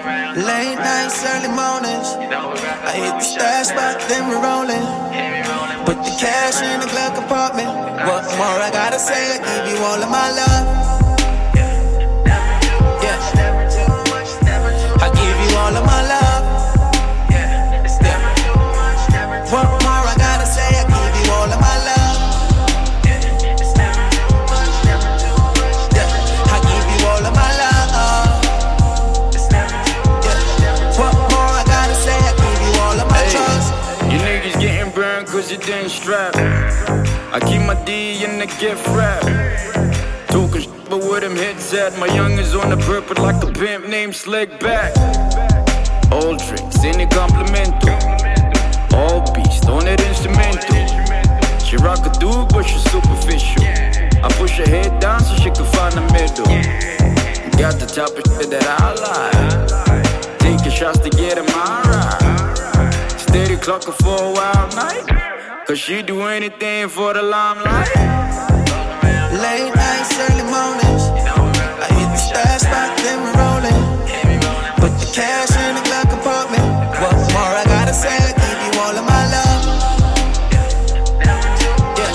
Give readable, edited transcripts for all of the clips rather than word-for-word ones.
Late nights, early mornings. I hit the stash spot, then we're rolling. Put the cash in the glove compartment. What more I gotta say? I give you all of my love. Yeah. I give you all of my love. What more I gotta say? I give you all of my love. Yeah. I give you all of my love. Yeah. What more I gotta say? I give you all of my trust. You niggas getting burned cause you didn't strap. I keep my D in the gift wrap. Talking shit, but where them hits at? My young is on the purple like a pimp named Slick Back. All drinks in the complimental. All beast on that instrumental. She rock a dude but she superficial. I push her head down so she can find the middle. Got the type of shit that I like. Taking shots to get in my ride. Steady clocking for a wild night. Cause she do anything for the limelight. Late nights, early mornings. I hit the stash spot, then we're rolling. Put the cash in the glove compartment. What more I gotta say? I give you all of my love. Yeah.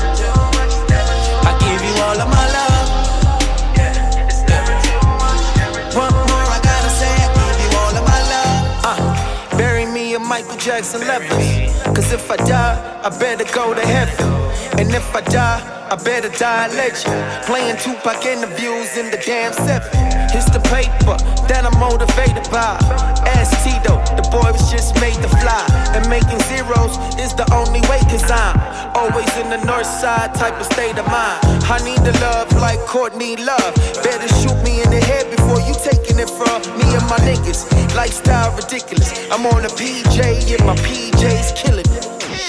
I give you all of my love. What more I gotta say? I give you all of my love. Bury me in Michael Jackson levels. Cause if I die, I better go to heaven. And if I die, I better die a legend. Playing Tupac interviews in the damn 7. It's the paper that I'm motivated by. Ask Tito, the boy was just made to fly. And making zeros is the only way, cause I'm always in the north side type of state of mind. I need the love like Courtney Love. Better shoot me in the head before you taking it from me and my niggas. Lifestyle ridiculous. I'm on a PJ and my PJ's killing it.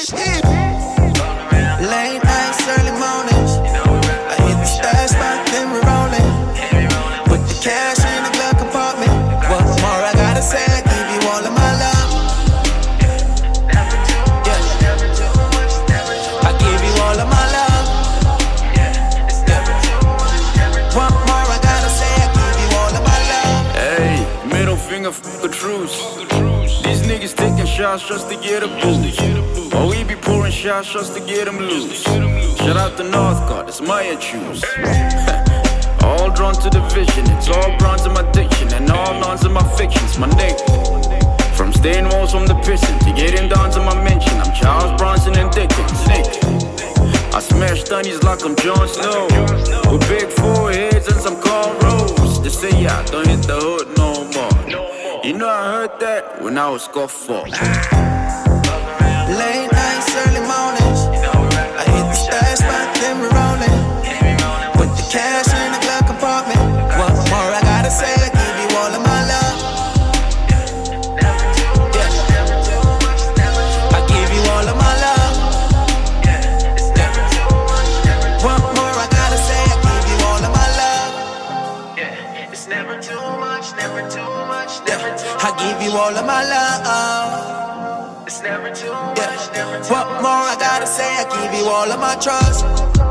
Late nights, early mornings. I hit the stash spot, then we're rolling. Put the cash in the glove compartment. What more I gotta say? I give you all of my love. Yeah. I give you all of my love. What more I gotta say? I give you all of my love. Hey, middle finger fuck a truce. These niggas taking shots just to get a boost. Or we be pouring shots just to get them loose. Shout out to Northgard, it's my choose. All drawn to the vision, it's all bronze in my diction. And all lawns in my fictions, my nigga. From staying walls from the prison to getting down to my mention. I'm Charles Bronson and Dickens, nigga. I smash stunnies like I'm Jon Snow. With big foreheads and some cornrows. They say I don't hit the hood no more. You know I heard that when I was scuffed off. Late nights, early mornings. I hit the stash spot, then we're rolling. Put the cash in the glove compartment. What more I gotta say? I give you all of my love. Yeah. I give you all of my love. What more I gotta say? I give you all of my love. Yeah. It's never too much, never too much, never too much. I give you all of my love. It's never too much, never too much. What more I gotta say? I give you all of my trust.